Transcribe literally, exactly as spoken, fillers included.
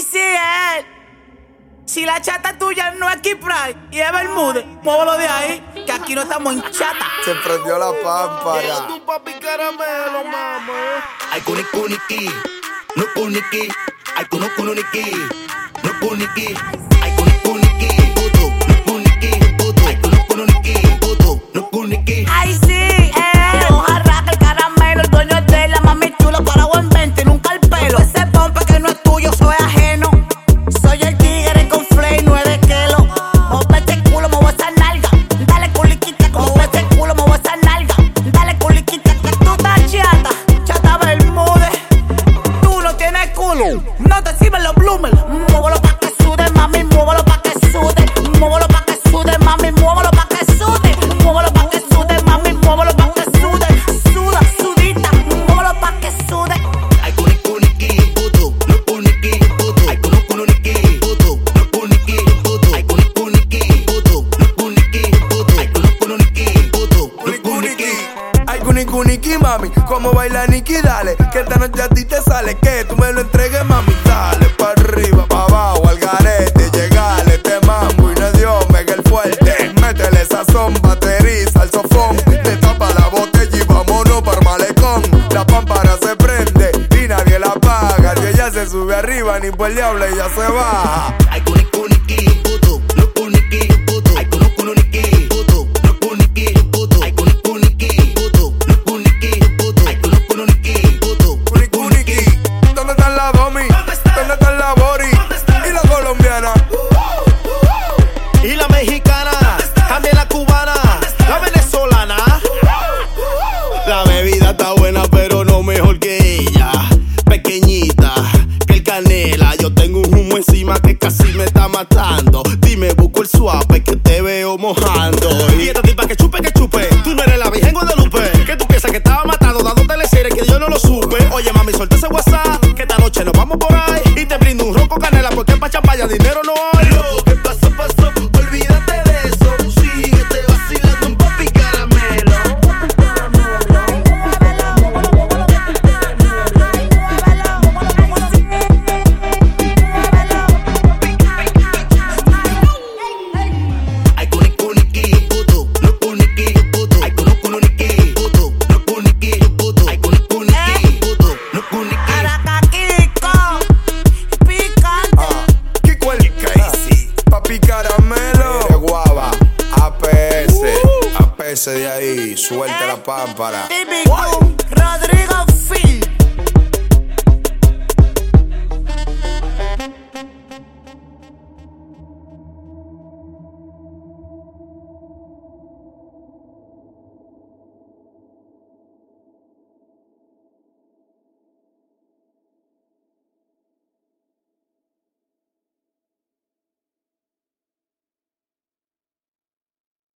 sí es. Si la chata tuya no es Kipray y es Bermúdez, muévelo de ahí, que aquí no estamos en chata. Se prendió la pámpara. Llega tu papi caramelo, mamá. Ay, kuni kuniki, no kuniki. Ay, kuno kuniki, no kuniki. Ay, kuni kuniki, puto, no kuniki, puto. Ay, kuno kuniki, puto, no kuniki. Ay, sí, eh. Hoja raca, el caramelo, el dueño de la mami chulo, parado en veinte, nunca el pelo. Ese pompe que no es tuyo, soy ajeno. Soy el tigre con flay, nueve kilos. Móvete el culo, muevo esa nalga. Dale culiquita, como ese culo, muevo esa nalga. Dale culiquita, que tú estás chata, chata Bermúdez. Tú no tienes culo, no te sirven los bloomers. Muévelo pa' que sude, mami, muévelo pa' que sude. Muévelo pa' que sude, mami, muévelo pa' que sude. Muévelo pa' que sude, mami, muévelo pa' que sude. Suda, sudita, muévelo pa' que sude. Ay, kuni kuniki, puto, no kuniki, puto. Ay, kuno kuniki, puto, no kuniki, puto. Ay, kuni kuniki, puto, no kuniki, puto. Ay, kuno kuniki, puto, no kuniki. Ay, kuni kuniki, mami, como baila Nicky, dale. Que esta noche a ti te sale, que tú me lo entregues, mami. Dale, pa' arriba, pa' abajo, al garete. Llegale, te mambo y no dio mega el fuerte. Métele sazón, bateriza el sofón. Te tapa la botella y vámonos para malecón. La pámpara se prende y nadie la apaga. Si ella se sube arriba, ni por el diablo ella se baja. Ay, kuni kuniki, puto, no kuniki, puto. Ay, kuno kuniki, puto, no kuniki, puto. Ay, kuni kuniki, puto, no kuniki, puto. Ay, kuno kuniki, puto, Kuni kuniki, ¿dónde están la domi? ¿Dónde está la bori? Y la colombiana. Y la mexicana, también la cubana, la venezolana. La bebida está buena, pero no mejor que ella. Pequeñita, que el canela. Yo tengo un humo encima que casi me está matando. Dime, busco el suave que te veo mojando. Y esta tipa que chupe, que chupe. Tú no eres la Virgen Guadalupe. Que tú piensas que estaba matando, dándote lecciones que yo no lo supe. Oye, mami, suelta ese WhatsApp, que esta noche nos vamos por ahí. Y te brindo un ron con canela, porque pa' champaya dinero no hay. Lo que pasó, pasó, olvídate de eso. Síguete vacilando un papi caramelo. Ay, kuni kuniki, puto, no kuniki, puto. Ay, kuno kuniki, puto, no kuniki, puto. Ay, kuni kuniki, puto, no kuniki. Aracaquico, picante. Ah, Kiko el crazy, papi caramelo. De guava, A P S, A P S de ahí, suelta la pámpara. Típico.